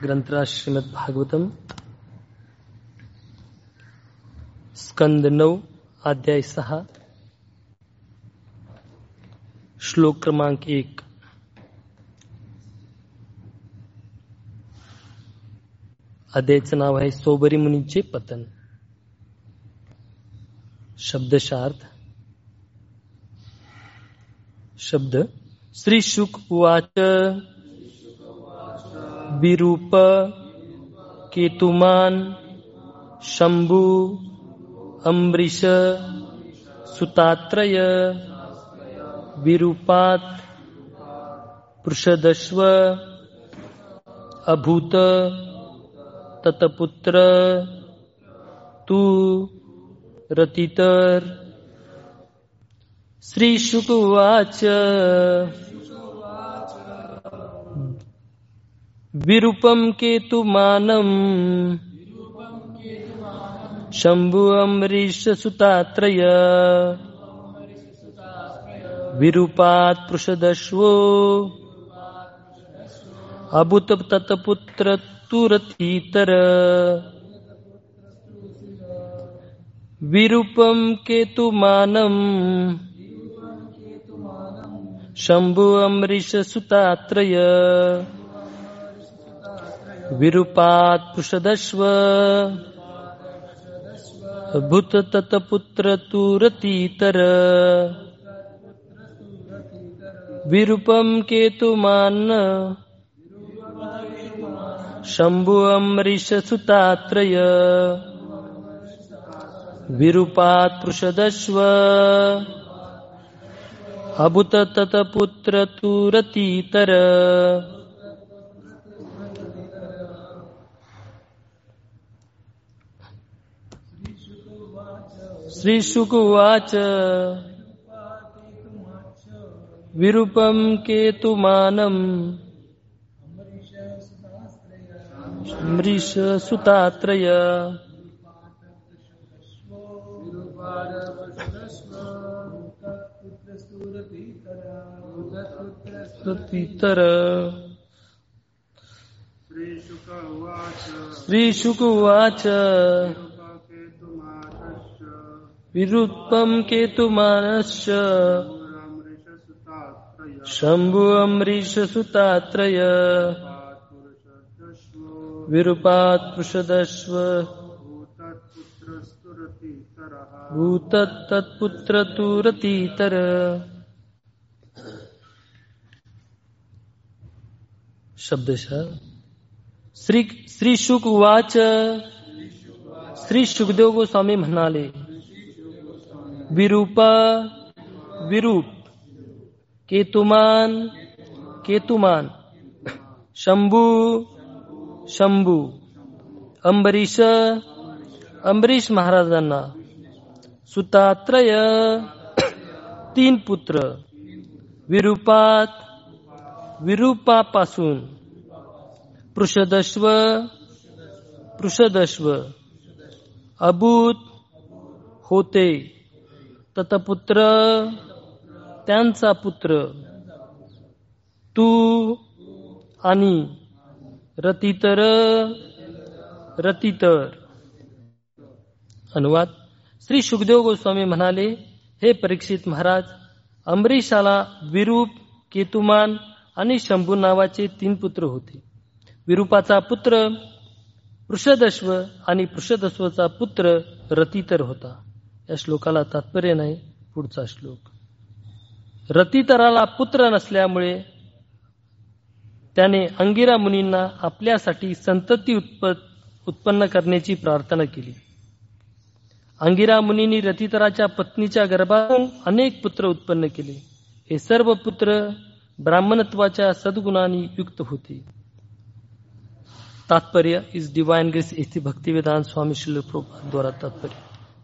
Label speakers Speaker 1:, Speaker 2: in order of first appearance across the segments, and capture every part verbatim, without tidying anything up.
Speaker 1: ग्रंथराज श्रीमद भागवतम स्कंद नऊ अध्याय सहा श्लोक क्रमांक एक. अध्यायाचं नाव आहे सोबरी मुनीचे पतन. शब्दशार्थ. शब्द. श्री शुक उवाच विरूप केतुमान शंभु अम्बरीश सुतात्रय विरूपात पृषदश्व अभूत ततपुत्र तू रतितर. श्री शुक उवाच विरूपम केतुमानं शंभु अम्बरीश सुतात्रय विरूपात् पृषदश्वो अभूत ततपुत्र तुरतीतर. विरूपम केतुमानं शंभु अम्बरीश सुतात्रय विरूपात् पृषदश्व भूत ततपुत्र तुरतीतर. विरूपम केतुमान शंभु अम्बरीश सुतात्रय विरूपात् पृषदश्व अभूत ततपुत्र तुरतीतर. श्री शुक उवाच विरूपम केतुमानं अम्बरीश सुतात्रय तुरतीतर. श्री शुक उवाच विरूपम केतुमानश्च शंभु अम्बरीश सुतात्रय विरूपात् पृषदश्व भूत तत्पुत्र तुरतीतर. शब्दशः. श्री श्री शुक उवाच श्री शुकदेव गोस्वामी म्हणाले विरूप विरूप केतुमान केतुमान शंभु शंभु अम्बरीश अम्बरीश महाराजांना सुतात्रय तीन पुत्र विरूपात विरूपापासून पृषदश्व पृषदश्व अभूत होते ततपुत्र त्यांचा पुत्र तू आणि रतितर रतितर. अनुवाद. श्री शुकदेव गोस्वामी म्हणाले हे परीक्षित महाराज, अम्बरीशाला विरूप केतुमान आणि शंभू नावाचे तीन पुत्र होते. विरूपाचा पुत्र पृषदश्व आणि पृषदश्वचा पुत्र रतितर होता. या श्लोकाला तात्पर्य नाही. पुढचा श्लोक. रतितराला पुत्र नसल्यामुळे त्याने अंगिरा मुनींना आपल्यासाठी संतती उत्पन्न करण्याची प्रार्थना केली. अंगिरा मुनींनी रतितराच्या पत्नीच्या गर्भातून अनेक पुत्र उत्पन्न केले. हे सर्व पुत्र ब्राह्मणत्वाच्या सद्गुणांनी युक्त होते. तात्पर्य. इस डिवाइन ग्रेस इति भक्तिवेदांत स्वामी श्रील प्रभुपाद द्वारा तात्पर्य.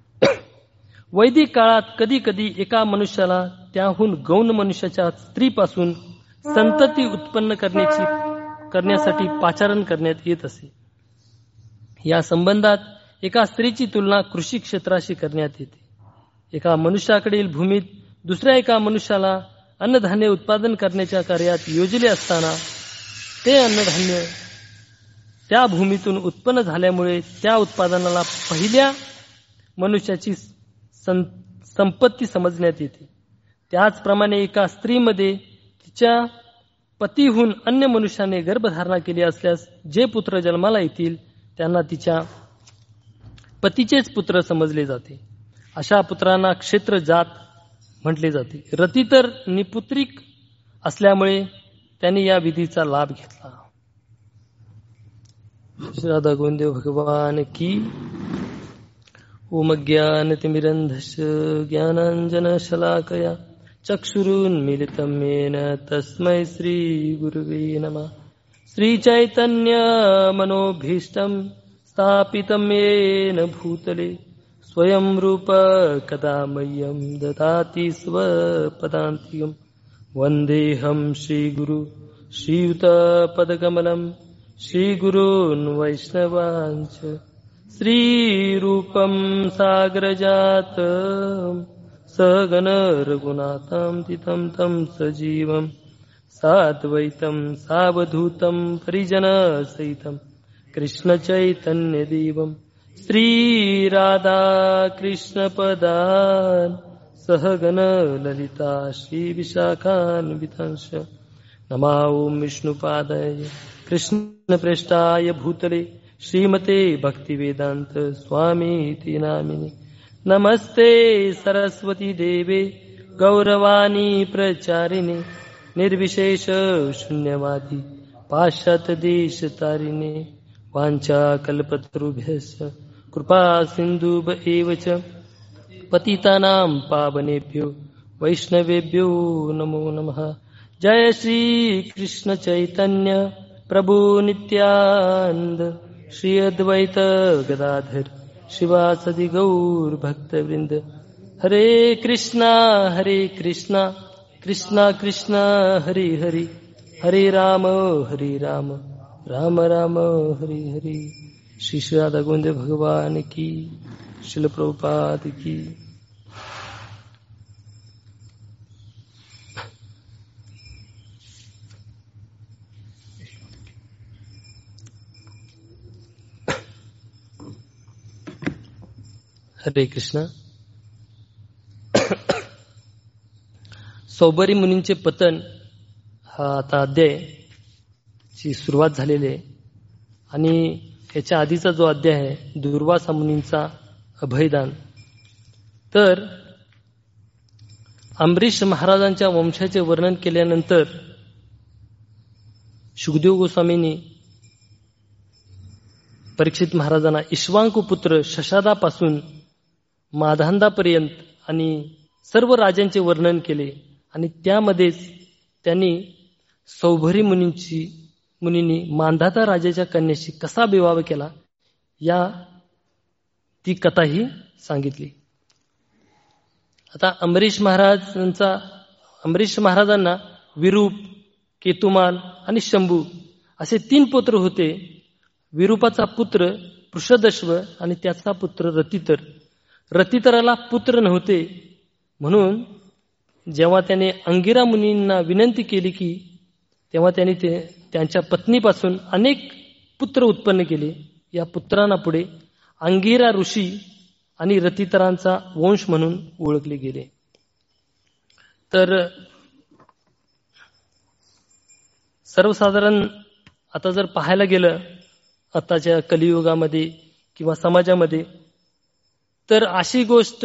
Speaker 1: वैदिक काळात कधी कधी एका मनुष्याला त्याहून गौण मनुष्याच्या स्त्रीपासून संतती उत्पन्न करण्याची करण्यासाठी पाचारण करण्यात येत असे. या संबंधात एका स्त्रीची तुलना कृषी क्षेत्राशी करण्यात येते. एका मनुष्याकडील भूमीत दुसऱ्या एका मनुष्याला अन्नधान्य उत्पादन करण्याच्या कार्यात योजले असताना ते अन्नधान्य त्या भूमीतून उत्पन्न झाल्यामुळे त्या उत्पादनाला पहिल्या मनुष्याची संपत्ती समजण्यात येते. त्याचप्रमाणे एका स्त्रीमध्ये तिच्या पतीहून अन्य मनुष्याने गर्भधारणा केली असल्यास जे पुत्र जन्माला येतील त्यांना तिच्या पतीचेच पुत्र समजले जाते. अशा पुत्रांना क्षेत्र जात म्हटले जाते. रती तर निपुत्रिक असल्यामुळे त्यांनी या विधीचा लाभ घेतला. राधा गोविंद भगवान की. ओम ज्ञानतिमिरन्धस्य ज्ञानाञ्जनशलाकया चक्षुरुन्मीलितं येन तस्मै श्रीगुरुवे नमः. श्रीचैतन्यमनोभीष्टं स्थापितं येन भूतले स्वयं रूप कदा मह्यं ददाति स्वपदान्तिकम्. वन्देऽहं श्रीगुरु श्रीयुतपदकमलं श्रीगुरून् वैष्णवांश्च. श्रीरूपं सागरजातं सगण रघुनाथं तितं तं सजीवं साद्वैतं सावधूतं परिजनसहितं कृष्णचैतन्यदेवं श्रीराधा कृष्णपदान् सहगण ललिता श्रीविशाखान्वितांश्च. नमो ॐ विष्णुपादाय कृष्णप्रेष्ठाय भूतले श्रीमते भक्तिवेदांत स्वामीति नामिने. नमस्ते सरस्वती देवे गौरवाणी प्रचारिणे निर्विशेष शून्यवादी पाश्चात्य देश तारिणे. वाञ्छा कल्पतरुभ्यश्च कृपा सिन्धुभ एव च पतितानां पावनेभ्यो वैष्णवेभ्यो नमो नमः. जय श्री कृष्ण चैतन्य प्रभु नित्यानंद श्री अद्वैत गदाधर शिवासदि गौर भक्तवृंद. हरे कृष्णा हरे कृष्णा कृष्णा कृष्णा हरे हरे हरे राम हरे राम राम राम हरे हरे. श्री श्री राधा गोविंद भगवान की. श्रील प्रभुपाद की. हरे कृष्ण. सौबरी मुनींचे पतन हा आता अध्याय ची सुरुवात झालेली आहे आणि याच्या आधीचा जो अध्याय आहे दुर्वासा मुनींचा अभयदान. तर अंबरीश महाराजांच्या वंशाचे वर्णन केल्यानंतर शुकदेव गोस्वामींनी परीक्षित महाराजांना इक्ष्वाकु पुत्र शशादापासून माधांदापर्यंत आणि सर्व राजांचे वर्णन केले आणि त्यामध्येच त्यांनी सौभरी मुनींची मुनींनी मांधाता राजाच्या कन्याशी कसा विवाह केला या ती कथाही सांगितली. आता अंबरीश महाराजांचा अंबरीश महाराजांना विरूप, केतुमान आणि शंभू असे तीन पुत्र होते. विरूपाचा पुत्र पृषदश्व आणि त्याचा पुत्र रतितर. रतितराला पुत्र नव्हते म्हणून जेव्हा त्याने अंगिरा मुनींना विनंती केली की तेव्हा त्यांनी ते त्यांच्या पत्नीपासून अनेक पुत्र उत्पन्न केले. या पुत्रांना पुढे अंगिरा ऋषी आणि रतितरांचा वंश म्हणून ओळखले गेले. तर सर्वसाधारण आता जर पाहायला गेलं आताच्या कलियुगामध्ये किंवा समाजामध्ये तर अशी गोष्ट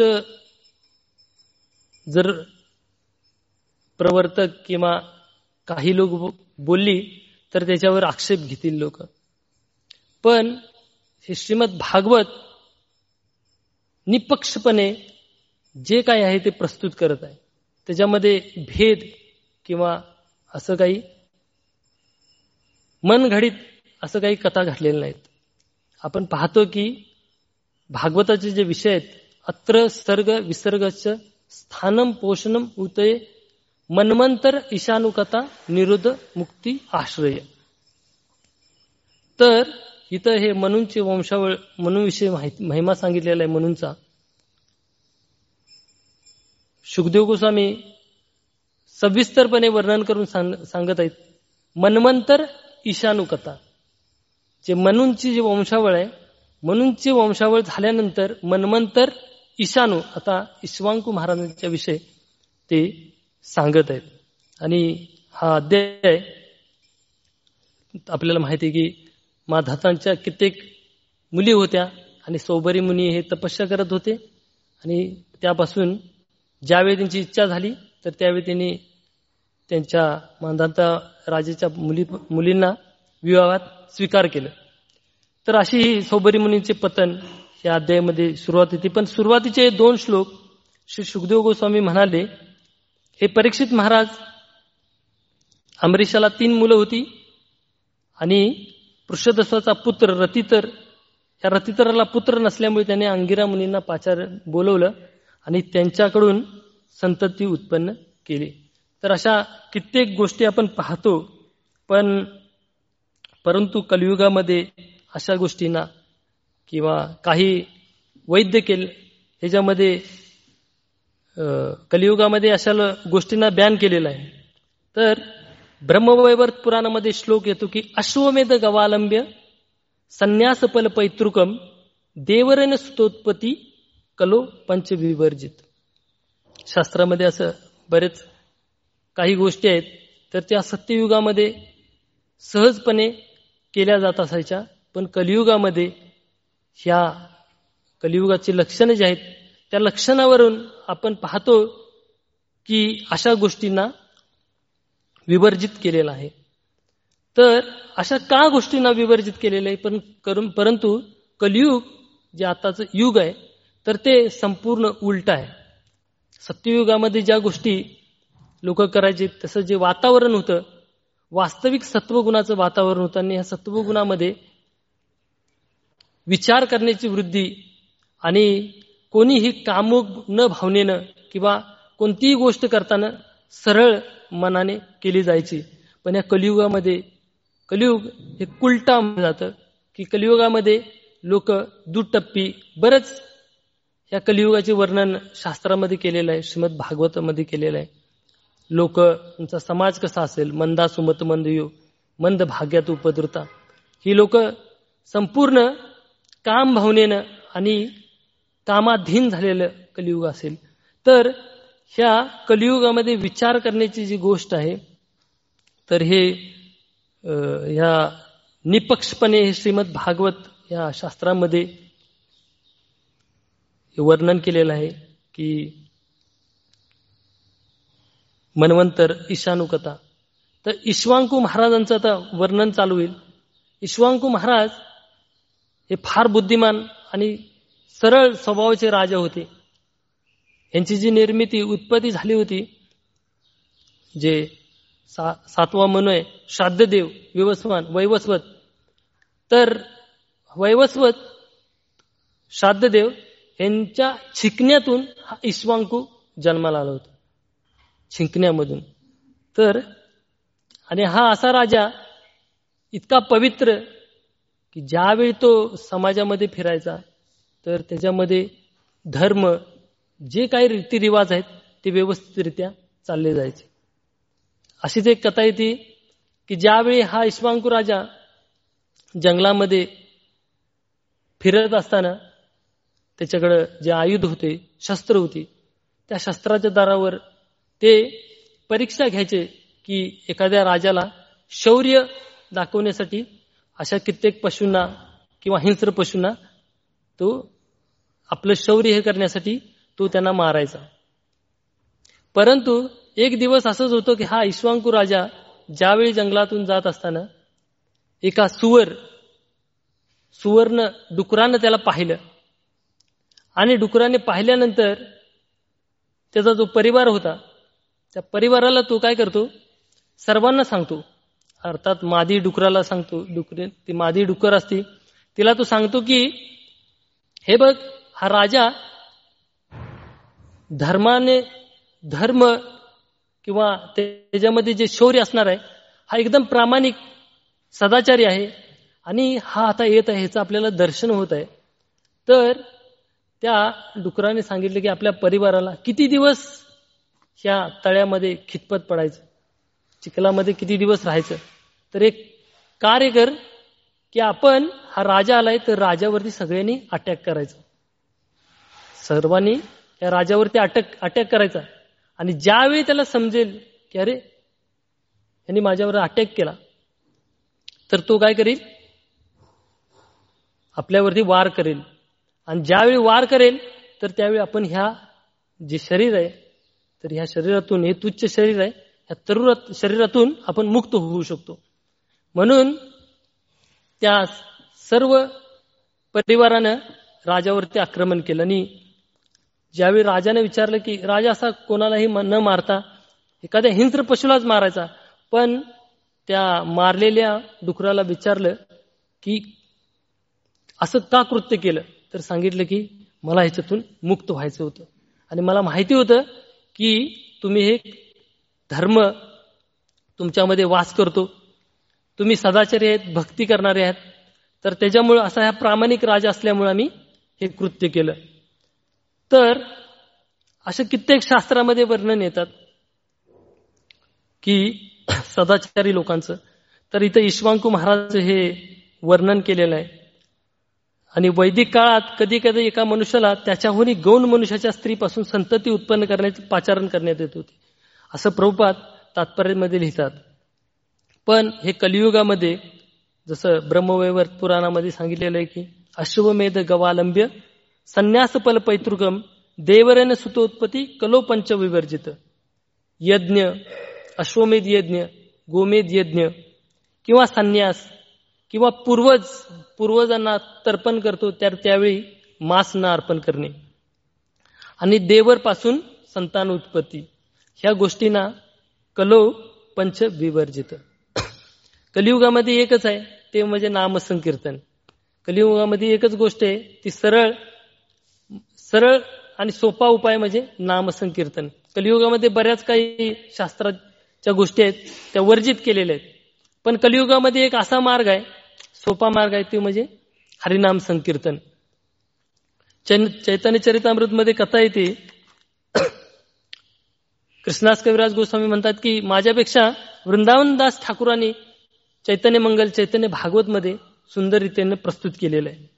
Speaker 1: जर प्रवर्तक किंवा काही लोक बोलली तर त्याच्यावर आक्षेप घेतील लोक. पण हे श्रीमद भागवत निपक्षपणे जे काही आहे ते प्रस्तुत करत आहे. त्याच्यामध्ये भेद किंवा असं काही मनघडीत असं काही कथा घडलेल्या नाहीत. आपण पाहतो की भागवताचे जे विषय आहेत अत्र सर्ग विसर्गच स्थानम पोषणम उतये मन्वंतर ईशानुकथा निरुद्ध मुक्ती आश्रय. तर इथं हे मनूंचे वंशावळ मनूविषयी महिमा सांगितलेला आहे. मनूंचा शुकदेव गोस्वामी सविस्तरपणे वर्णन करून सांगत आहेत. मन्वंतर ईशानुकथा जे मनूंची जी वंशावळ आहे, मनूंची वंशावळ झाल्यानंतर मन्वंतर ईशानू, आता ईश्वांकू महाराजांच्या विषय ते सांगत आहेत. आणि हा अध्याय आपल्याला माहिती आहे की माधातांच्या कित्येक मुली होत्या आणि सौबरी मुनी हे तपस्या करत होते आणि त्यापासून ज्यावेळी त्यांची इच्छा झाली तर त्यावेळी त्यांनी त्यांच्या माधाता राजाच्या मुली मुलींना विवाहात स्वीकार केलं. तर अशी ही सौबरी मुनींचे पतन या अध्यायामध्ये सुरुवात होती. पण सुरुवातीचे दोन श्लोक श्री सुखदेव गोस्वामी म्हणाले, हे परीक्षित महाराज, अमरीशाला तीन मुलं होती आणि पृषदस्वाचा पुत्र रतितर, या रतितराला पुत्र नसल्यामुळे त्याने अंगिरा मुनींना पाचार बोलवलं आणि त्यांच्याकडून संतती उत्पन्न केली. तर अशा कित्येक गोष्टी आपण पाहतो. पण परंतु कलियुगामध्ये अशा गोष्टींना किंवा काही वैद्य केले ह्याच्यामध्ये कलियुगामध्ये अशा गोष्टींना बॅन केलेलं आहे. तर ब्रह्मवैवर्त पुराणामध्ये श्लोक येतो की अश्वमेध गवालंब्य संन्यासफल पैतृकम देवरेन स्तोत्पत्ती कलो पंचविवर्जित. शास्त्रामध्ये असं बरेच काही गोष्टी आहेत तर त्या सत्ययुगामध्ये सहजपणे केल्या जात असायच्या. पण कलियुगामध्ये ह्या कलियुगाची लक्षणं जी आहेत त्या लक्षणावरून आपण पाहतो की अशा गोष्टींना विवर्जित केलेलं आहे. तर अशा का गोष्टींना विवर्जित केलेलं आहे? पण करून परंतु कलियुग जे आताचं युग आहे तर ते संपूर्ण उलट आहे. सत्ययुगामध्ये ज्या गोष्टी लोक करायचे तसं जे वातावरण होतं, वास्तविक सत्वगुणाचं वातावरण होतं आणि या सत्वगुणामध्ये विचार करण्याची वृद्धी आणि कोणीही कामुक न भावनेनं किंवा कोणतीही गोष्ट करताना सरळ मनाने केली जायची. पण या कलियुगामध्ये कलियुग हे कुलटा जातं की कलियुगामध्ये लोक दुटप्पी, बरंच या कलियुगाचे वर्णन शास्त्रामध्ये केलेलं आहे, श्रीमद भागवतामध्ये केलेलं आहे. लोक यांचा समाज कसा असेल, मंदा सुमत मंदयो मंद भाग्यात उपद्रुता, ही लोक संपूर्ण काम भावनेनं आणि कामाधीन झालेलं कलियुग असेल. तर ह्या कलियुगामध्ये विचार करण्याची जी गोष्ट आहे तर हे ह्या निपक्षपणे हे श्रीमद भागवत या शास्त्रामध्ये वर्णन केलेलं आहे की मन्वंतर ईशानुकथा. तर ईश्वांकू महाराजांचं आता वर्णन चालू होईल. ईश्वांकू महाराज हे फार बुद्धिमान आणि सरळ स्वभावाचे राजा होते. यांची जी निर्मिती उत्पत्ती झाली होती, जे सा, सातवा मनु आहे श्राद्धदेव विवस्वान वैवस्वत, तर वैवस्वत श्राद्धदेव यांच्या छिकण्यातून हा ईश्वांकू जन्माला आला होता, छिंकण्यामधून. तर आणि हा असा राजा इतका पवित्र की ज्यावेळी तो समाजामध्ये फिरायचा तर त्याच्यामध्ये धर्म जे काही रीतिरिवाज आहेत ते व्यवस्थितरित्या चालले जायचे. अशीच एक कथा येते की ज्यावेळी हा ईश्वांकू राजा जंगलामध्ये फिरत असताना त्याच्याकडे जे आयुध होते, शस्त्र होती, त्या शस्त्राच्या दारावर ते परीक्षा घ्यायचे की एखाद्या राजाला शौर्य दाखवण्यासाठी अशा कित्येक पशूंना किंवा हिंस्र पशूंना तो आपलं शौर्य हे करण्यासाठी तो त्यांना मारायचा. परंतु एक दिवस असंच होतं की हा ईश्वांकू राजा ज्यावेळी जंगलातून जात असताना एका सुवर सुवर्ण डुकरानं त्याला पाहिलं आणि डुकराने पाहिल्यानंतर त्याचा जो परिवार होता त्या परिवाराला तो काय करतो, सर्वांना सांगतो. अर्थात मादी डुकराला सांगतो, डुकरे ती मादी डुकर असती तिला तो सांगतो की हे बघ, हा राजा धर्माने धर्म किंवा त्याच्यामध्ये जे शौर्य असणार आहे हा एकदम प्रामाणिक सदाचारी आहे आणि हा आता येत आहे, ह्याचं आपल्याला दर्शन होत आहे. तर त्या डुकराने सांगितलं की आपल्या परिवाराला किती दिवस ह्या तळ्यामध्ये खितपत पडायचं, चिखलामध्ये किती दिवस राहायचं, तर एक कार्य कर, की आपण हा राजा आलाय तर राजावरती सगळ्यांनी अटॅक करायचा, सर्वांनी त्या राजावरती अटॅक अटॅक करायचा. आणि ज्यावेळी त्याला समजेल की अरे यांनी माझ्यावर अटॅक केला, तर तो काय करेल, आपल्यावरती वार करेल. आणि ज्यावेळी वार करेल तर त्यावेळी आपण ह्या जे शरीर आहे, तर ह्या शरीरातून, हे तुच्छ शरीर आहे, ह्या तरुण शरीरातून आपण मुक्त होऊ शकतो. म्हणून त्या सर्व परिवारानं राजावरती आक्रमण केलं. आणि ज्यावेळी राजाने विचारलं की राजा असा कोणालाही न मारता एखाद्या हिंस्र पशुलाच मारायचा, पण त्या मारलेल्या डुकराला विचारलं की असं का कृत्य केलं, तर सांगितलं की मला ह्याच्यातून मुक्त व्हायचं होतं आणि मला माहिती होतं की तुम्ही हे धर्म तुमच्यामध्ये वास करतो, तुम्ही सदाचारी आहेत, भक्ती करणारे आहेत, तर त्याच्यामुळे असा हा प्रामाणिक राजा असल्यामुळे आम्ही हे कृत्य केलं. तर असे कित्येक शास्त्रामध्ये वर्णन येतात की सदाचारी लोकांचं. तर इथं ईश्वांकू महाराज हे वर्णन केलेलं आहे. आणि वैदिक काळात कधी कधी एका मनुष्याला त्याच्याहूनही गौण मनुष्याच्या स्त्रीपासून संतती उत्पन्न करण्याचे पाचारण करण्यात येत होते, असं प्रभुपाद तात्पर्यामध्ये लिहितात. पण हे कलियुगामध्ये जसं ब्रह्मवैवर्त पुराणामध्ये सांगितलेलं आहे की अश्वमेध गवालंब्य संन्यासफल पैतृकम देवरेन सुतोत्पत्ती कलो पंच विवर्जित. यज्ञ, अश्वमेध यज्ञ, गोमेध यज्ञ किंवा संन्यास किंवा पूर्वज पूर्वजांना तर्पण करतो त्या त्यावेळी मांस न अर्पण करणे आणि देवर पासून संतान उत्पत्ती, ह्या गोष्टींना कलो पंच विवर्जित. कलियुगामध्ये एकच आहे ते म्हणजे नामसंकीर्तन. कलियुगामध्ये एकच गोष्ट आहे ती सरळ सरळ आणि सोपा उपाय म्हणजे नामसंकीर्तन. कलियुगामध्ये बऱ्याच काही शास्त्राच्या गोष्टी आहेत त्या वर्जित केलेल्या आहेत, पण कलियुगामध्ये एक असा मार्ग आहे, सोपा मार्ग आहे, ते म्हणजे हरिनाम संकीर्तन. चैतन्य चरितामृत मध्ये कथा येते, कृष्णास कविराज गोस्वामी म्हणतात की माझ्यापेक्षा वृंदावनदास ठाकूरांनी चैतन्य मंगल चैतन्य भागवत मध्ये सुंदर रीतीने प्रस्तुत केलेलं आहे.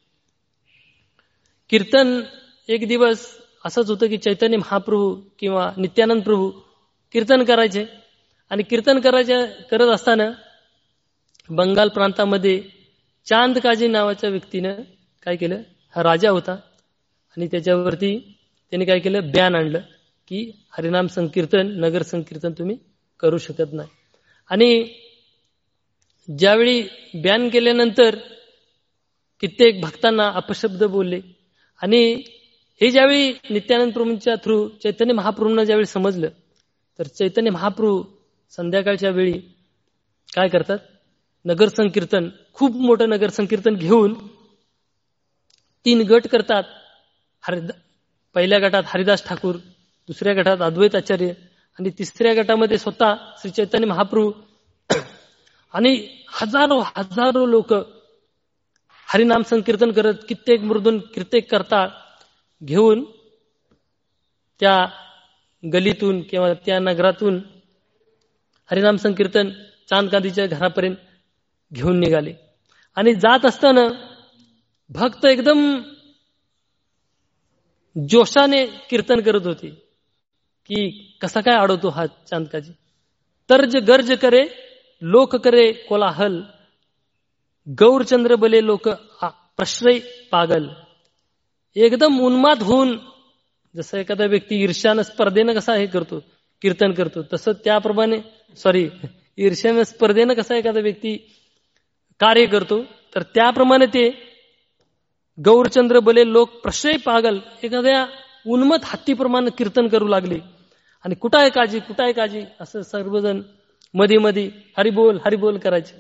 Speaker 1: कीर्तन एक दिवस असंच होतं की चैतन्य महाप्रभू किंवा नित्यानंद प्रभू कीर्तन करायचे आणि कीर्तन करायचे करत असताना बंगाल प्रांतामध्ये चांद काजी नावाच्या व्यक्तीनं काय केलं, हा राजा होता आणि त्याच्यावरती त्याने काय केलं, बॅन आणलं की हरिनाम संकीर्तन नगर संकीर्तन तुम्ही करू शकत नाही. आणि ज्यावेळी बॅन केल्यानंतर कित्येक भक्तांना अपशब्द बोलले आणि हे ज्यावेळी नित्यानंद प्रभूंच्या थ्रू चैतन्य महाप्रभूंना ज्यावेळी समजलं, तर चैतन्य महाप्रभू संध्याकाळच्या वेळी काय करतात, नगर संकीर्तन, खूप मोठं नगर संकीर्तन घेऊन तीन गट करतात. हरि पहिल्या गटात हरिदास ठाकूर, दुसऱ्या गटात अद्वैत आचार्य आणि तिसऱ्या गटामध्ये स्वतः श्री चैतन्य महाप्रभू आणि हजारो हजारो लोक हरिनाम संकीर्तन करत, कित्येक मृदून कित्येक करता घेऊन त्या गलीतून किंवा त्या नगरातून हरिनाम संकीर्तन चांदकादीच्या घरापर्यंत घेऊन निघाले. आणि जात असताना भक्त एकदम जोशाने कीर्तन करत होते की कसा काय अडवतो हा चांदकाजी, तर्ज गर्ज करे लोक करे कोलाहल, गौरचंद्र बले लोक प्रश्रय पागल. एकदम उन्माद होऊन, जसं एखादा व्यक्ती ईर्ष्यानं स्पर्धेनं कसा हे करतो कीर्तन करतो, तसं त्याप्रमाणे सॉरी ईर्ष्यानं स्पर्धेनं कसा एखादा व्यक्ती कार्य करतो, तर त्याप्रमाणे ते गौरचंद्र बले लोक प्रश्रय पागल एखाद्या उन्मत हत्तीप्रमाणे कीर्तन करू लागले. आणि कुठं आहे काजी, कुठं आहे काजी असं सर्वजण मध्ये मध्ये हरिबोल हरिबोल करायचे.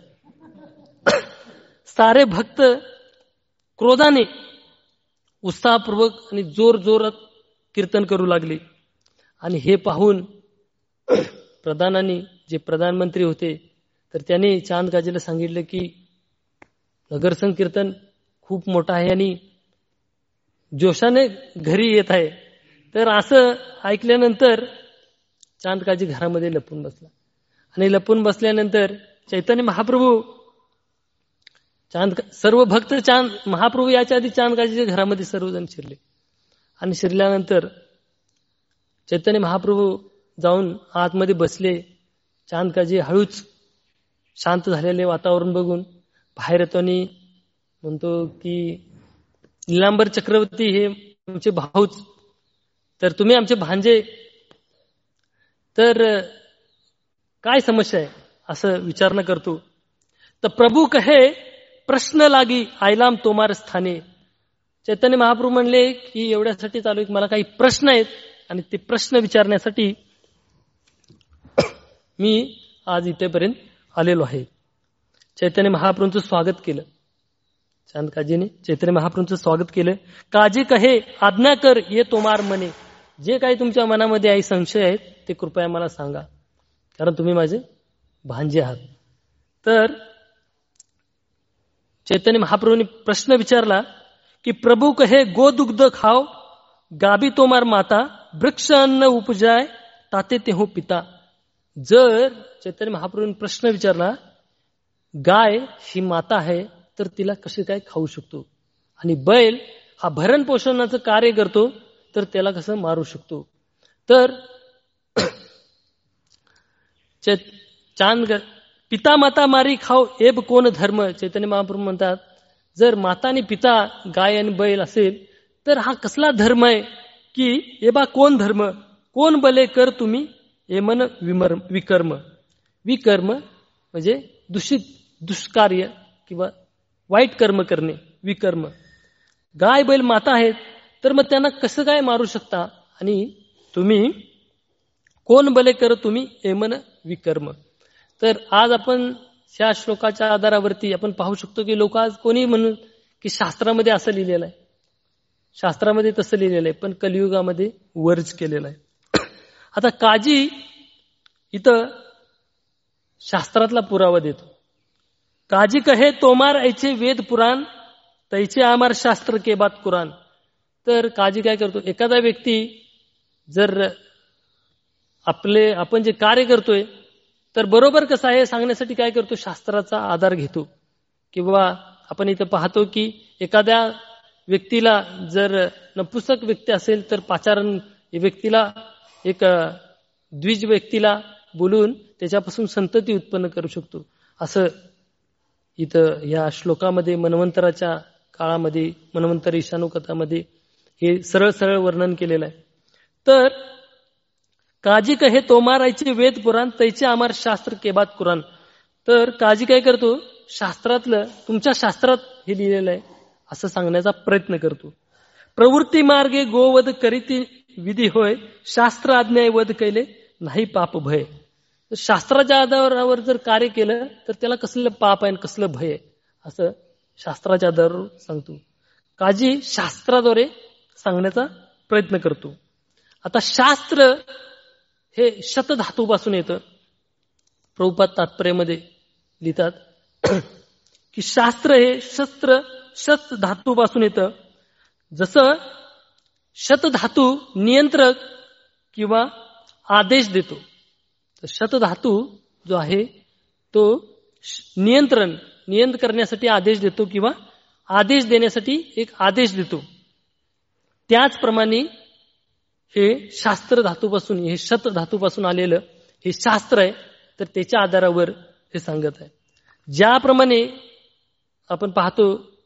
Speaker 1: सारे भक्त क्रोधाने उत्साहपूर्वक आणि जोर जोरात कीर्तन करू लागले. आणि हे पाहून प्रधानांनी, जे प्रधानमंत्री होते, तर त्यांनी चांदकाजीला सांगितलं की नगर संकीर्तन खूप मोठा आहे आणि जोशाने घरी येत आहे. तर असं ऐकल्यानंतर चांदकाजी घरामध्ये लपून बसला आणि लपून बसल्यानंतर चैतन्य महाप्रभू चांद सर्व भक्त चांद महाप्रभू याच्या आधी चांदकाजीच्या घरामध्ये सर्वजण शिरले आणि शिरल्यानंतर चैतन्य महाप्रभू जाऊन आतमध्ये बसले. चांदकाजी हळूच शांत झालेले वातावरण बघून बाहेर येतो आणि म्हणतो की निलांबर चक्रवर्ती हे आमचे भाऊच, तर तुम्ही आमचे भांजे, तर काय समस्या आहे असं विचारणा करतो. तर प्रभू कहे प्रश्न लागी आयलाम तोमार स्थाने. चैतन्य महाप्रभू म्हणले की एवढ्यासाठी चालू आहे, मला काही प्रश्न आहेत आणि ते प्रश्न विचारण्यासाठी मी आज इथेपर्यंत आलेलो आहे. चैतन्य महाप्रभूंचं स्वागत केलं. चांदकाजीने चैतन्य महाप्रभूंचं स्वागत केलं. काजी कहे आज्ञा कर ये तोमार मने. जे काही तुमच्या मनामध्ये आहे संशय आहेत ते कृपया मला सांगा, कारण तुम्ही माझे भांजे आहात. तर चैतन्य महाप्रभूंनी प्रश्न विचारला की प्रभू कहे गो दुग्ध खाओ, गाबी तोमार माता, वृक्ष अन्न उपजाय ताते तेहू पिता. जर चैतन्य महाप्रभूंनी प्रश्न विचारला, गाय ही माता आहे तर तिला कसे काय खाऊ शकतो, आणि बैल हा भरण पोषणाचं कार्य करतो तर त्याला कसं मारू शकतो. तर चांद पिता माता मारी खाओ एब कोण धर्म. चैतन्य महाप्रभू म्हणतात, जर माता आणि पिता गाय आणि बैल असेल तर हा कसला धर्म आहे की एबा कोण धर्म, कोण बले कर तुम्ही एमन विकर्म. विकर्म म्हणजे दूषित दुष्कार्य किंवा वाईट कर्म करणे, विकर्म. गाय बैल माता आहेत तर मग त्यांना कसं काय मारू शकता, आणि तुम्ही कोण बले कर तुम्ही एमन विकर्म. तर आज आपण या श्लोकाच्या आधारावरती आपण पाहू शकतो की लोक आज कोणी म्हणून की शास्त्रामध्ये असं लिहिलेलं आहे, शास्त्रामध्ये तसं लिहिलेलं आहे, पण कलियुगामध्ये वर्ज केलेलं आहे. आता काजी इथं शास्त्रातला पुरावा देतो. काजी कहे तोमार ऐचे वेद पुराण, तैचे आमार शास्त्र के बात कुराण. तर काजी काय करतो, एखादा व्यक्ती जर आपले आपण जे कार्य करतोय तर बरोबर कसं आहे सांगण्यासाठी काय करतो, शास्त्राचा आधार घेतो. किंवा आपण इथं पाहतो की एखाद्या व्यक्तीला जर नपुसक व्यक्ती असेल तर पाचारण व्यक्तीला एक द्विज व्यक्तीला बोलून त्याच्यापासून संतती उत्पन्न करू शकतो. असं इथं या श्लोकामध्ये मनवंतराच्या काळामध्ये मनवंतर ईशानुकथामध्ये हे सरळ सरळ वर्णन केलेलं आहे. तर काजी कहे तोमारायचे वेद पुराण, तैचे आमार शास्त्र के बात कुराण. तर काजी काय करतो, शास्त्रातलं तुमच्या शास्त्रात हे लिहिलेलं आहे असं सांगण्याचा प्रयत्न करतो. प्रवृत्ती मार्गे गोवध करीती विधी होय, शास्त्र आज्ञा वध कैले नाही पाप भय. शास्त्राच्या आधारावर जर कार्य केलं तर त्याला कसलं पाप आहे आणि कसलं भय आहे असं शास्त्राच्या आधारावर सांगतो. काजी शास्त्राद्वारे सांगण्याचा प्रयत्न करतो. आता शास्त्र हे शतधातूपासून येतं. प्रभुपाद तात्पर्यामध्ये लिहितात की शास्त्र हे शस्त्र शत धातूपासून येतं. जसं शतधातू नियंत्रक किंवा आदेश देतो, तर शतधातू जो आहे तो नियंत्रण नियंत्रण करण्यासाठी आदेश देतो किंवा आदेश देण्यासाठी एक आदेश देतो. त्याचप्रमाणे हे शास्त्र धातूपासून, हे शत धातूपासून आलेलं हे शास्त्र आहे, तर त्याच्या आधारावर हे सांगत आहे. ज्याप्रमाणे आपण पाहतो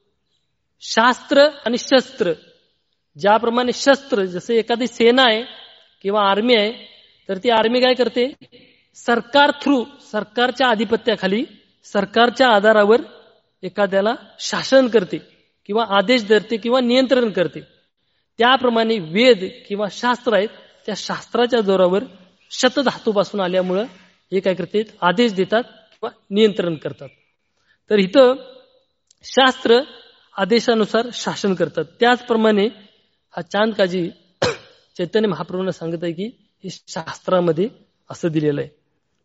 Speaker 1: शास्त्र आणि शस्त्र, ज्याप्रमाणे शस्त्र जसे एखादी सेना आहे किंवा आर्मी आहे, तर ती आर्मी काय करते, सरकार थ्रू सरकारच्या आधिपत्याखाली सरकारच्या आधारावर एखाद्याला शासन करते किंवा आदेश देते किंवा नियंत्रण करते. त्याप्रमाणे वेद किंवा शास्त्र आहेत, त्या शास्त्राच्या जोरावर शतधातूपासून आल्यामुळं हे काय करते, आदेश देतात किंवा नियंत्रण करतात. तर इथं शास्त्र आदेशानुसार शासन करतात. त्याचप्रमाणे हा चांदकाजी चैतन्य महाप्रभूंना सांगत आहे की हे शास्त्रामध्ये असं दिलेलं आहे,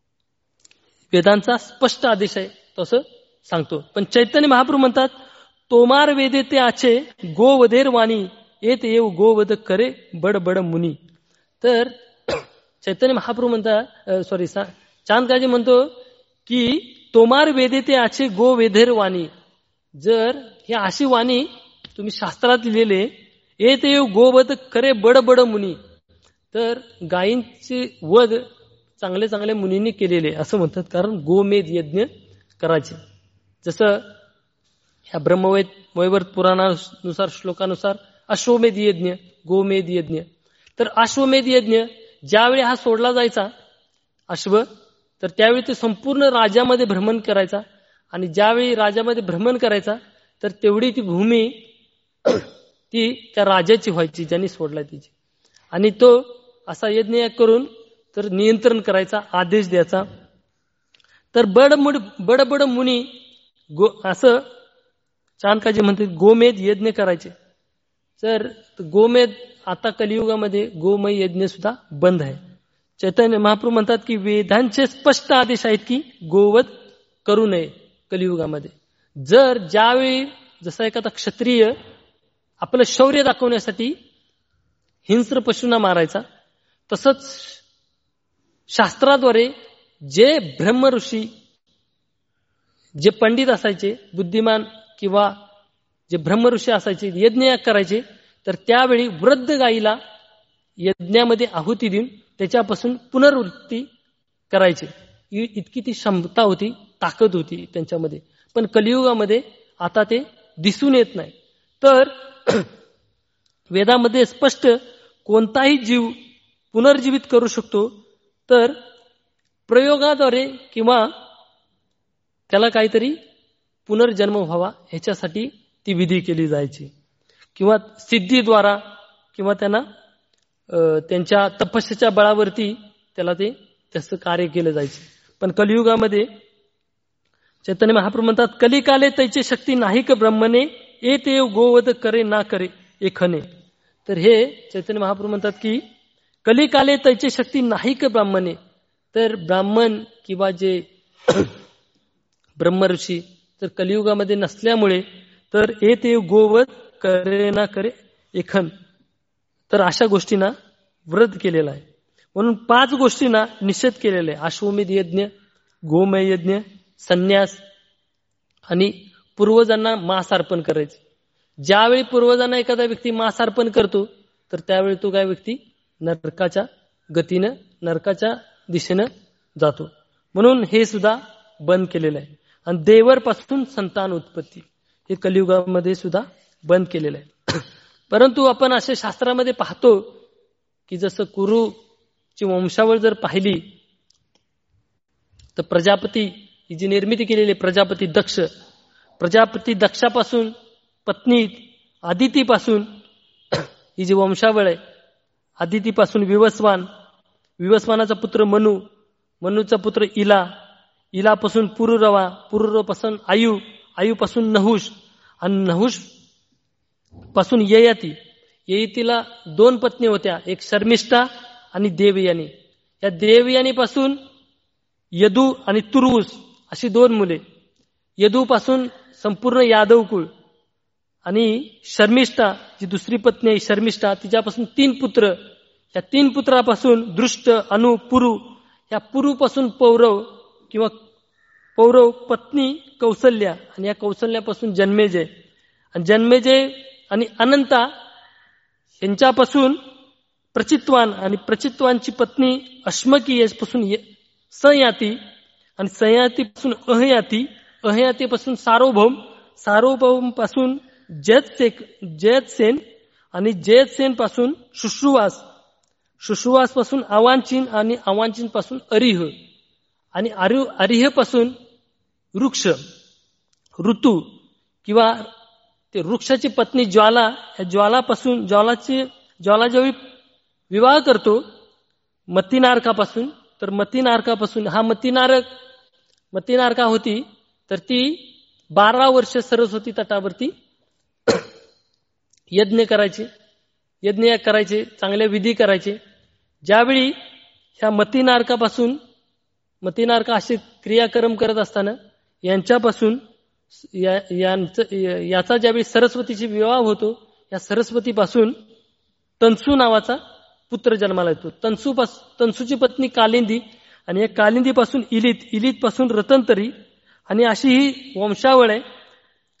Speaker 1: वेदांचा स्पष्ट आदेश आहे तसं सांगतो. पण चैतन्य महाप्रभू म्हणतात तोमार वेदे ते आचे गोवधेर वाणी येत येऊ गोवध करे बड बड मुनी. तर चैतन्य महाप्रभू म्हणतात, सॉरी चांदकाजी म्हणतो की तोमार वेदे ते आचे गो वेधेर वाणी, जर ही अशी वाणी तुम्ही शास्त्रात लिहिलेले ए ते गोवध करे बड बड मुनी, तर गायींचे वध चांगले चांगले मुनींनी केलेले असं म्हणतात, कारण गोमेध यज्ञ करायचे. जसं ह्या ब्रह्मवैद वैवर्त पुराणानुसार श्लोकानुसार अश्वमेध यज्ञ, गोमेध यज्ञ. तर अश्वमेध यज्ञ ज्यावेळी हा सोडला जायचा अश्व, तर त्यावेळी ते संपूर्ण राज्यामध्ये भ्रमण करायचा, आणि ज्यावेळी राज्यामध्ये भ्रमण करायचा तर तेवढी ती भूमी ती त्या राजाची व्हायची ज्यांनी सोडला तिची, आणि तो असा यज्ञ करून तर नियंत्रण करायचा, आदेश द्यायचा. तर बड बड बड मुनी गो असं चाणकाजी म्हणते गोमेध यज्ञ करायचे. तर गोमेध आता कलियुगामध्ये गोमय यज्ञ सुद्धा बंद आहे. चैतन्य महाप्रभू म्हणतात की वेदांचे स्पष्ट आदेश आहेत की गोवध करू नये कलियुगामध्ये. जर ज्यावेळी जसा एखादा क्षत्रिय आपलं शौर्य दाखवण्यासाठी हिंस्र पशूंना मारायचा, तसंच शास्त्राद्वारे जे ब्रह्म ऋषी, जे पंडित असायचे, बुद्धिमान किंवा जे ब्रह्म ऋषी असायचे, यज्ञ करायचे, तर त्यावेळी वृद्ध गायीला यज्ञामध्ये आहुती देऊन त्याच्यापासून पुनर्वृत्ती करायचे. इतकी ती क्षमता होती, ताकद होती त्यांच्यामध्ये. पण कलियुगामध्ये आता ते दिसून येत नाही. तर वेदामध्ये स्पष्ट कोणताही जीव पुनर्जीवित करू शकतो, तर प्रयोगाद्वारे किंवा त्याला काहीतरी पुनर्जन्म व्हावा ह्याच्यासाठी ती विधी केली जायची, किंवा सिद्धीद्वारा किंवा त्यांना त्यांच्या तपस्येच्या बळावरती त्याला ते तसं कार्य केलं जायचे. पण कलियुगामध्ये चैतन्य महाप्रभू म्हणतात कलिकाले तैचे शक्ती नाही क ब्रह्मने ए ते गोवध करे ना करे एखने. तर हे चैतन्य महाप्रभू म्हणतात की कलिकाले तैचे शक्ती नाही क ब्राह्मणे, तर ब्राह्मण किंवा जे ब्रह्म ऋषी तर कलियुगामध्ये नसल्यामुळे तर ए ते गोवध करे ना करे एखन, तर अशा गोष्टींना व्रत केलेला आहे. म्हणून पाच गोष्टींना निषेध केलेला आहे. अश्वमेध यज्ञ, गोमय यज्ञ, संन्यास आणि पूर्वजांना मांस अर्पण करायचे. ज्यावेळी पूर्वजांना एखादा व्यक्ती मांस अर्पण करतो तर त्यावेळी तो काय व्यक्ती नरकाच्या गतीनं नरकाच्या दिशेनं जातो. म्हणून हे सुद्धा बंद केलेलं आहे. आणि देवरपासून संतान उत्पत्ती हे कलियुगामध्ये सुद्धा बंद केलेलं आहे. परंतु आपण असे शास्त्रामध्ये पाहतो की जसं कुरुची वंशावळ जर पाहिली तर प्रजापती ही जी निर्मिती केलेली प्रजापती दक्ष, प्रजापती दक्षापासून पत्नी आदितीपासून ही जी वंशावळ आहे, आदितीपासून विवस्वान, विवस्वानाचा पुत्र मनु, मनुचा पुत्र इला, इलापासून पुरुरवा, पुरुरवापासून आयु, आयुपासून नहुष, आणि नहुष पासून ययाती. ययातीला दोन पत्नी होत्या, एक शर्मिष्ठा आणि देवयानी. या देवयानी पासून यदू आणि तुर्वस अशी दोन मुले. यदू पासून संपूर्ण यादव कुळ, आणि शर्मिष्ठा जी दुसरी पत्नी आहे शर्मिष्ठा, तिच्यापासून तीन पुत्र. या तीन पुत्रापासून दृष्ट, अनु, पुरु. या पुरुपासून पौरव किंवा पौरव पत्नी कौसल्या, आणि या कौसल्यापासून जन्मेजय, आणि जन्मेजय आणि अनंता यांच्यापासून प्रचितवान, आणि प्रचितवानची पत्नी अश्मकी यापासून संयाती, आणि संयातीपासून अहयाती, अहयातीपासून सार्वभौम, सार्वभौम पासून जयतसेक जयतसेन, आणि जयतसेन पासून शुश्रुवास, शुश्रुवास पासून अवांचीन, आणि अवांचीन पासून अरिह, आणि अरिह पासून वृक्ष ऋतू किंवा ते वृक्षाची पत्नी ज्वाला. या ज्वालापासून ज्वालाची ज्वाला ज्यावेळी विवाह करतो मतिनारकापासून, तर मतिनारकापासून हा मतिनारक मतिनारका होती, तर ती बारा वर्ष सरस्वती तटावरती यज्ञ करायचे, यज्ञ करायचे, चांगल्या विधी करायचे. ज्यावेळी ह्या मतिनारकापासून, मतिनारका असे क्रियाक्रम करत असताना यांच्यापासून या, याचा ज्यावेळी सरस्वतीची विवाह होतो, या सरस्वतीपासून तनसू नावाचा पुत्र जन्माला येतो. तनसू तनसूची पत्नी कालिंदी, आणि या कालिंदीपासून इलित, इलित पासून रतंतरी, आणि अशी ही वंशावळ आहे.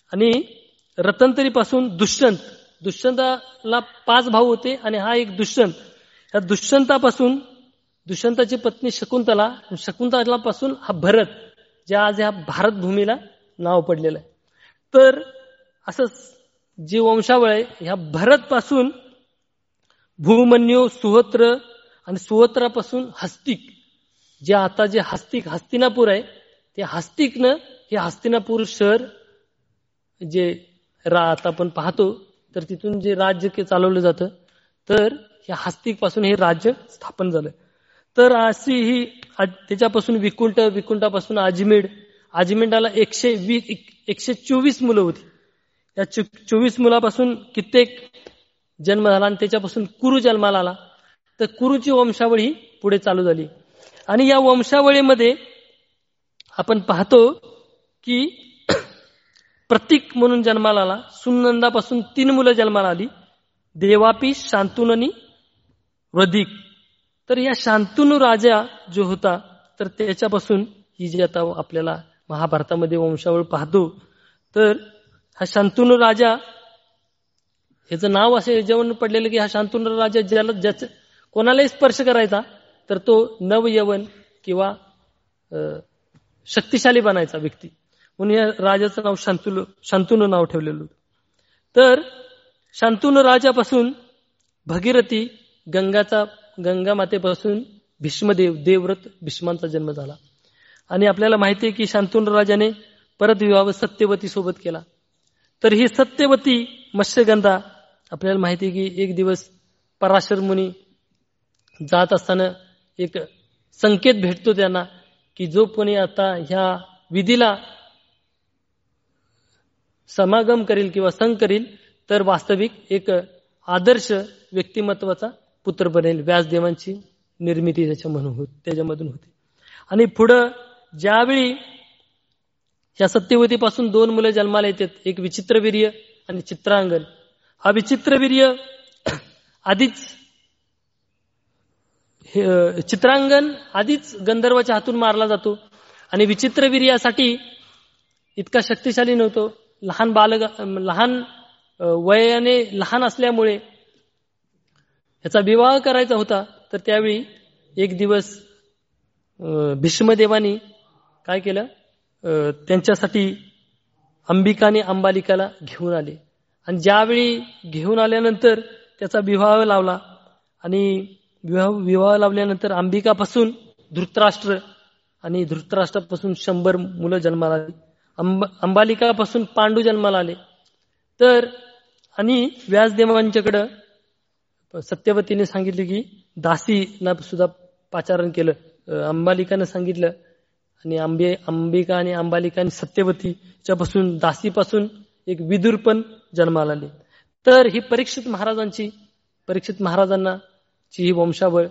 Speaker 1: आणि रतंतरीपासून दुष्यंत, दुष्यंताला पाच भाऊ होते आणि हा एक दुष्यंत, या दुष्यंतापासून दुष्यंताची पत्नी शकुंतला, शकुंतलापासून हा भरत, जे आज ह्या भारत भूमीला नाव पडलेलं आहे. तर असंच जी वंशावळ आहे, ह्या भरत पासून भूमन्यू, सुहोत्र आणि सुहोत्रापासून हस्तिक, जे आता जे हस्तिक हस्तिनापूर आहे, ते हस्तिकनं हे हस्तिनापूर शहर जे रा आता आपण पाहतो, तर तिथून जे राज्य चालवलं जातं, तर ह्या हस्तिक पासून हे राज्य स्थापन झालं. तर अशी ही त्याच्यापासून विकुंठ, विकुंठापासून अजमेड, अजमेडाला एकशे वीस एकशे चोवीस मुलं होती. या चोवीस मुलापासून कित्येक जन्म झाला आणि त्याच्यापासून कुरु जन्माला आला. तर कुरुची वंशावळी ही पुढे चालू झाली. आणि या वंशावळीमध्ये आपण पाहतो की प्रतीक म्हणून जन्माला आला. सुनंदापासून तीन मुलं जन्माला आली, देवापी, शांतनु आणि वधिक. तर या शांतनु राजा जो होता, तर त्याच्यापासून ही जी आता आपल्याला महाभारतामध्ये वंशावळ पाहतो, तर हा शांतनु राजा, ह्याचं नाव असे याच्यावरून पडलेलं की हा शांतनु राजा ज्याला ज्याचं कोणालाही स्पर्श करायचा तर तो नवयवन किंवा शक्तिशाली बनायचा व्यक्ती, म्हणून या राजाचं नाव शांतनु शांतनु नाव ठेवलेलं होतं. तर शांतनु राजापासून भगीरथी, गंगाचा गंगा मातेपासून भीष्मदेव, देवव्रत भीष्मांचा जन्म झाला. आणि आपल्याला माहिती आहे की शांतनु राजाने परत विवाह सत्यवती सोबत केला. तर ही सत्यवती मत्स्यगंधा, आपल्याला माहिती आहे की एक दिवस पराशर मुनी जात असताना एक संकेत भेटतो त्यांना की जो कोणी आता ह्या विधीला समागम करील किंवा संग करील तर वास्तविक एक आदर्श व्यक्तिमत्वाचा पुत्र बनेल. व्यासदेवांची निर्मिती त्याच्यामधून होती त्याच्यामधून होती. आणि पुढं ज्यावेळी या सत्यवतीपासून दोन मुलं जन्माला येतात, एक विचित्रवीर्य आणि चित्रांगण. हा विचित्रवीर्य आधीच चित्रांगण आधीच गंधर्वाच्या हातून मारला जातो आणि विचित्रवीर्यासाठी इतका शक्तिशाली नव्हतो. लहान बालक लहान वयाने लहान असल्यामुळे ह्याचा विवाह करायचा होता. तर त्यावेळी एक दिवस भीष्मदेवानी काय केलं, त्यांच्यासाठी अंबिका आणि अंबालिकाला घेऊन आले. आणि ज्यावेळी घेऊन आल्यानंतर त्याचा विवाह लावला. आणि विवाह विवाह लावल्यानंतर अंबिकापासून धृतराष्ट्र आणि धृतराष्ट्रापासून शंभर मुलं जन्माला आली. अंब अंबालिकापासून पांडू जन्माला आले. तर आणि व्यासदेवांच्याकडं सत्यवतीने सांगितले की दासीला सुद्धा पाचारण केलं. अंबालिकानं सांगितलं आणि अंबे अंबिका आणि अंबालिका आणि सत्यवतीच्या पासून दासीपासून एक विदुर पण जन्माला आले. तर ही परीक्षित महाराजांची परीक्षित महाराजांना ची ही वंशावळ.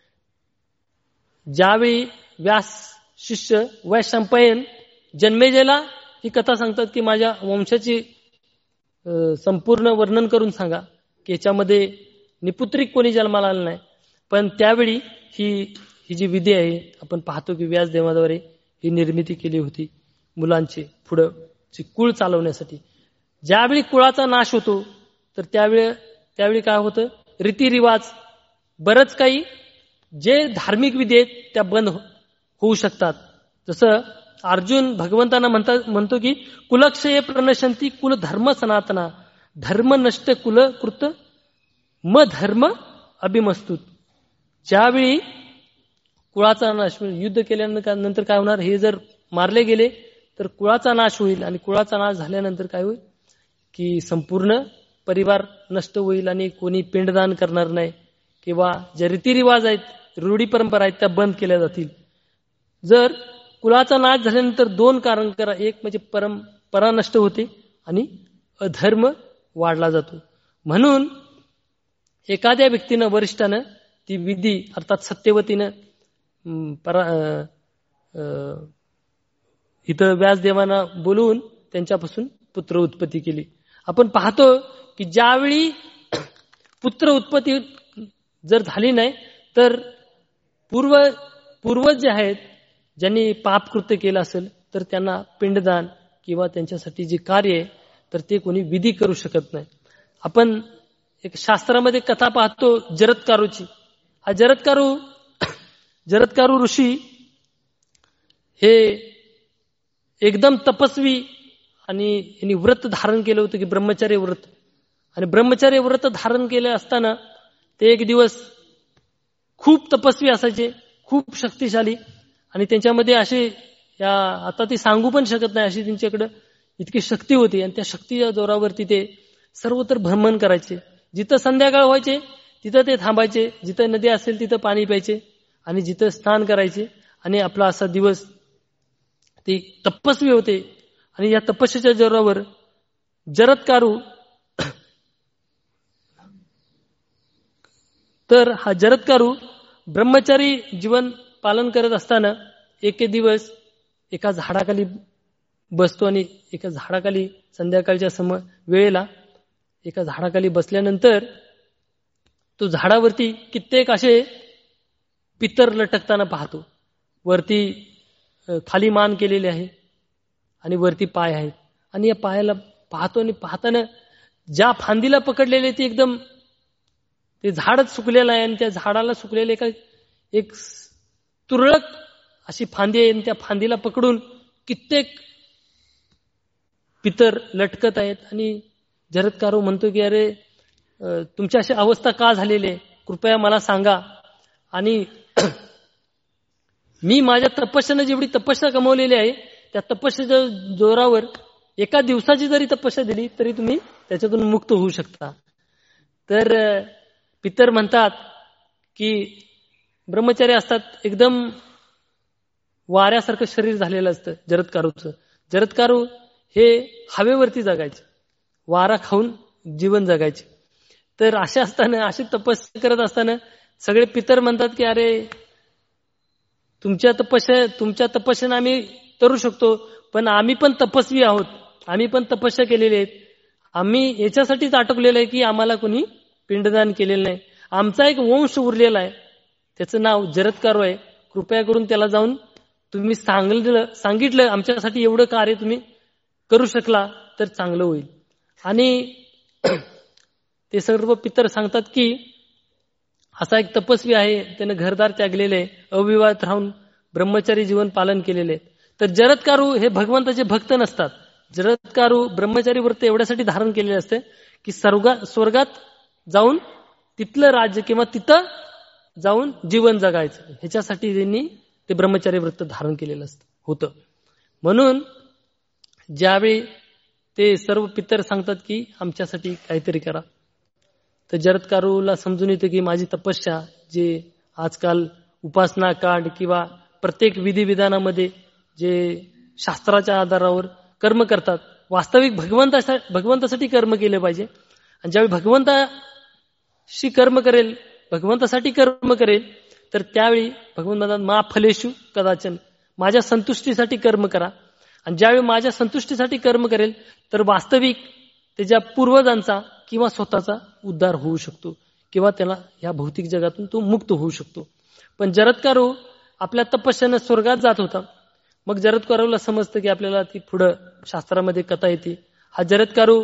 Speaker 1: ज्यावेळी व्यास शिष्य वैशंपायन जन्मेजयला ही कथा सांगतात की माझ्या वंशाची संपूर्ण वर्णन करून सांगा की याच्यामध्ये निपुत्रिक कोणी जन्माला आलं नाही. पण त्यावेळी ही ही जी विधी आहे आपण पाहतो की व्यासदेवाद्वारे ही निर्मिती केली होती मुलांची पुढं कुळ चालवण्यासाठी. ज्यावेळी कुळाचा नाश होतो तर त्यावेळी त्यावेळी काय होतं, रीतिरिवाज बरंच काही जे धार्मिक विधी आहेत त्या बंद होऊ शकतात. जसं अर्जुन भगवंतांना म्हणता म्हणतो की कुलक्षये प्रणशंती कुल धर्म सनातना धर्म नष्ट कुल कृत म धर्म अभिमस्तुत. ज्यावेळी कुळाचा नाश, युद्ध केल्यानंतर काय होणार, हे जर मारले गेले तर कुळाचा नाश होईल. आणि कुळाचा नाश झाल्यानंतर काय होईल की संपूर्ण परिवार नष्ट होईल आणि कोणी पिंडदान करणार नाही किंवा जे रीतिरिवाज आहेत, रूढी परंपरा आहेत त्या बंद केल्या जातील. जर कुळाचा नाश झाल्यानंतर दोन कारण करा, एक म्हणजे परंपरा नष्ट होते आणि अधर्म वाढला जातो. म्हणून एखाद्या व्यक्तीनं वरिष्ठानं ती विधी अर्थात सत्यवतीनं परा इथं व्यासदेवांना बोलवून त्यांच्यापासून पुत्र उत्पत्ती केली. आपण पाहतो की ज्यावेळी पुत्र उत्पत्ती जर झाली नाही तर पूर्व पूर्वज जे आहेत ज्यांनी पापकृत्य केलं असेल तर त्यांना पिंडदान किंवा त्यांच्यासाठी जे कार्य आहे तर ते कोणी विधी करू शकत नाही. आपण एक शास्त्रामध्ये कथा पाहतो जरत्कारूची. हा जरत्कारू जरत्कारू ऋषी हे एकदम तपस्वी आणि यांनी व्रत धारण केलं होतं की ब्रह्मचर्य व्रत. आणि ब्रह्मचर्य व्रत धारण केलं असताना ते एक दिवस खूप तपस्वी असायचे, खूप शक्तिशाली, आणि त्यांच्यामध्ये असे या आता ते सांगू पण शकत नाही अशी त्यांच्याकडे इतकी शक्ती होती. आणि त्या शक्तीच्या जोरावरती ते सर्वत्र भ्रमण करायचे. जिथं संध्याकाळ व्हायचे तिथं ते थांबायचे, जिथं नदी असेल तिथं पाणी प्यायचे आणि जिथं स्नान करायचे. आणि आपला असा दिवस ते तपस्वी होते. आणि या तपस्येच्या जोरावर जरत्कारू तर हा जरत्कारू ब्रह्मचारी जीवन पालन करत असताना एक दिवस एका झाडाखाली बसतो. आणि एका झाडाखाली संध्याकाळच्या सम वेळेला एका झाडाखाली बसल्यानंतर तो झाडावरती कित्येक असे पितर लटकताना पाहतो. वरती खाली मान केलेली आहे आणि वरती पाय आहेत. आणि या पायाला पाहतो आणि पाहताना ज्या फांदीला पकडलेले ती एकदम ते झाडच सुकलेलं आहे. आणि त्या झाडाला सुकलेले एका एक तुरळक अशी फांदी आहे. आणि त्या फांदीला पकडून कित्येक पितर लटकत आहेत. आणि जरत्कारू म्हणतो की अरे तुमची अशी अवस्था का झालेली आहे, कृपया मला सांगा. आणि मी माझ्या तपस्यानं जेवढी तपस्या कमवलेली आहे त्या तपस्येच्या जोरावर एका दिवसाची जरी तपस्या दिली तरी तुम्ही त्याच्यातून मुक्त होऊ शकता. तर पितर म्हणतात की ब्रह्मचारी असतात एकदम वाऱ्यासारखं शरीर झालेलं असतं जरत्कारूचं. जरत्कारू हे हवेवरती जगायचे, वारा खाऊन जीवन जगायचे. तर असे असताना अशी तपस्या करत असताना सगळे पितर म्हणतात की अरे तुमच्या तपस्या तुमच्या तपस्याने आम्ही करू शकतो, पण आम्ही पण तपस्वी आहोत, आम्ही पण तपस्या केलेली आहेत. आम्ही याच्यासाठीच अटकलेलं आहे की आम्हाला कोणी पिंडदान केलेलं नाही. आमचा एक वंश उरलेला आहे, त्याचं नाव जरत्कारू आहे. कृपया करून त्याला जाऊन तुम्ही सांगितलं सांगितलं आमच्यासाठी एवढं कार्य तुम्ही करू शकला तर चांगलं होईल. आणि ते सर्व पितर सांगतात की असा एक तपस्वी आहे, त्यानं घरदार त्यागलेले आहे, अविवाहित राहून ब्रह्मचारी जीवन पालन केलेले आहे. तर जरत्कारू हे भगवंताचे भक्त नसतात. जरत्कारू ब्रह्मचारी व्रत एवढ्यासाठी धारण केलेले असते की स्वर्गा स्वर्गात जाऊन तिथलं राज्य किंवा तिथं जाऊन जीवन जगायचं, ह्याच्यासाठी त्यांनी ते ब्रह्मचारी व्रत धारण केलेलं असतं होतं. म्हणून ज्यावेळी ते सर्व पितर सांगतात की आमच्यासाठी काहीतरी करा, तर जरत्कारूला समजून येतं की माझी तपस्या जे आजकाल उपासना कांड किंवा प्रत्येक विधिविधानामध्ये जे शास्त्राच्या आधारावर कर्म करतात, वास्तविक भगवंता भगवंतासाठी कर्म केले पाहिजे. आणि ज्यावेळी भगवंताशी कर्म करेल, भगवंतासाठी कर्म करेल, तर त्यावेळी भगवंत म्हणतात मा फलेषु कदाचन, माझ्या संतुष्टीसाठी कर्म करा. आणि ज्यावेळी माझ्या संतुष्टीसाठी कर्म करेल तर वास्तविक त्याच्या पूर्वजांचा किंवा स्वतःचा उद्धार होऊ शकतो किंवा त्याला या भौतिक जगातून तो मुक्त होऊ शकतो. पण जरत्कारू आपल्या तपस्यानं स्वर्गात जात होता. मग जरत्कारूला समजतं की आपल्याला ती पुढं शास्त्रामध्ये कथा येते. हा जरत्कारू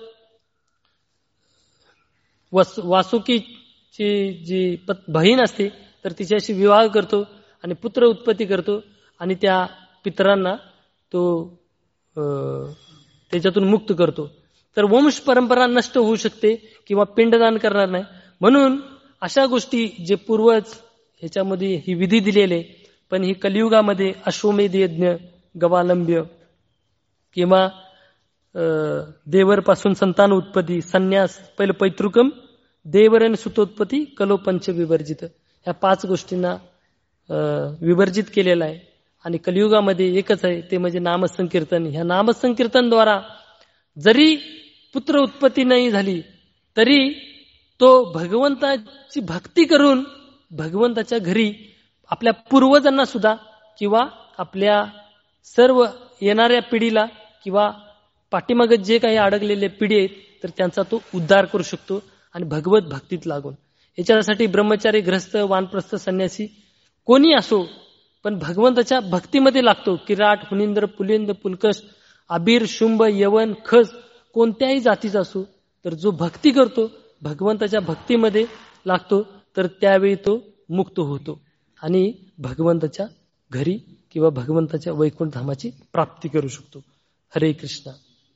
Speaker 1: वासुकीची जी बहीण असते तर तिच्याशी विवाह करतो आणि पुत्र उत्पत्ती करतो आणि त्या पितरांना तो त्याच्यातून मुक्त करतो. तर वंश परंपरा नष्ट होऊ शकते किंवा पिंडदान करणार नाही. म्हणून अशा गोष्टी जे पूर्वज ह्याच्यामध्ये ही विधी दिलेले, पण ही कलियुगामध्ये अश्वमेध यज्ञ, गवालंब्य किंवा देवरपासून संतान उत्पत्ती, संन्यास, पहिलं पैतृकम, देवर आणि सुतोत्पत्ती, कलो पंच विवर्जित, ह्या पाच गोष्टींना विवर्जित केलेलं आहे. आणि कलियुगामध्ये एकच आहे, ते म्हणजे नामसंकीर्तन. ह्या नामसंकीर्तनद्वारा जरी पुत्र उत्पत्ती नाही झाली तरी तो भगवंताची भक्ती करून भगवंताच्या घरी आपल्या पूर्वजांना सुद्धा किंवा आपल्या सर्व येणाऱ्या पिढीला किंवा पाठीमागे जे काही अडकलेले पिढी आहेत तर त्यांचा तो उद्धार करू शकतो आणि भगवत भक्तीत लागून. याच्यासाठी ब्रह्मचारी, ग्रस्त, वानप्रस्थ, संन्यासी कोणी असो पण भगवंताच्या भक्तीमध्ये लागतो. किराट, हुनिंद्र, पुलिंद, पुलकश, अबीर, शुंभ, यवन, खस कोणत्याही जातीचा असो, तर जो भक्ती करतो, भगवंताच्या भक्तीमध्ये लागतो, तर त्यावेळी तो मुक्त होतो आणि भगवंताच्या घरी किंवा भगवंताच्या वैकुंठ धामाची प्राप्ती करू शकतो. हरे कृष्ण.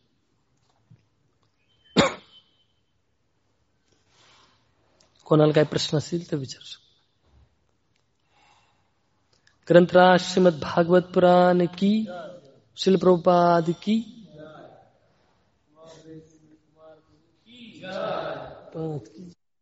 Speaker 1: कोणाला काय प्रश्न असतील तर विचारू शकतो. ग्रंथराज श्रीमद भागवत पुराण की, श्रील प्रभुपाद की. की